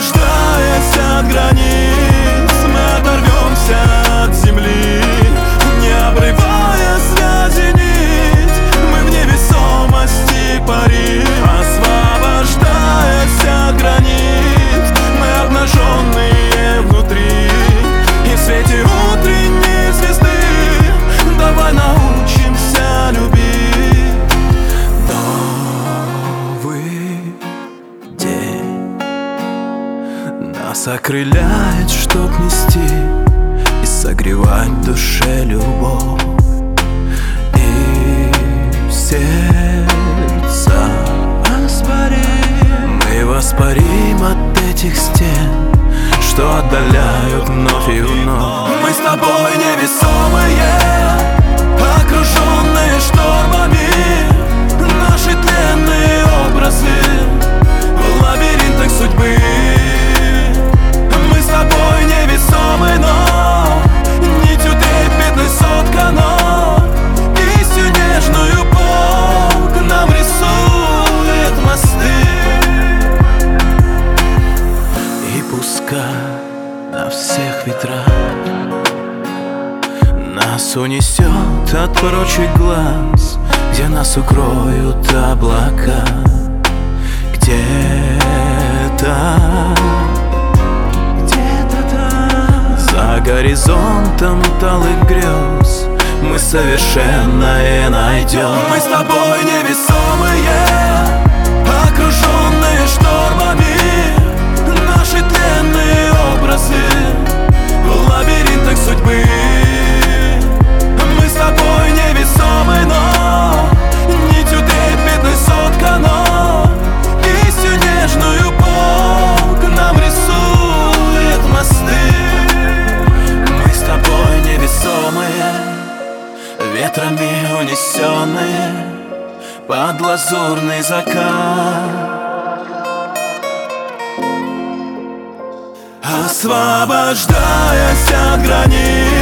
Освобождаясь от границ, мы оторвемся от земли, не обрывая связи нить, мы в невесомости парим. Освобождаясь от границ, мы обнаженные внутри, и в свете утренней звезды давай научимся любить. Новый день нас окрыляет, чтоб нести и согревать в душе любовь, и в сердце мы воспарим от этих стен, что отдаляют вновь и вновь. Мы с тобой невесомые, окруженные штормами, наши тленные образы в лабиринтах судьбы. Мы с тобой невесомы, но нитью трепетной соткано, кистью нежную Бог нам рисует мосты. И пускай на всех ветрах нас унесет от прочих глаз, где нас укроют облака. Где-то за горизонтом талых грез мы совершенное найдем. Мы с тобой невесомые, окруженные штормами, наши тленные образы в лабиринтах судьбы. Мы с тобой невесомы, но нитью трепетной соткано, кистью нежную Бог нам рисует мосты. Мы с тобой невесомые, ветрами унесенные под лазурный закат. Освобождаясь от границ,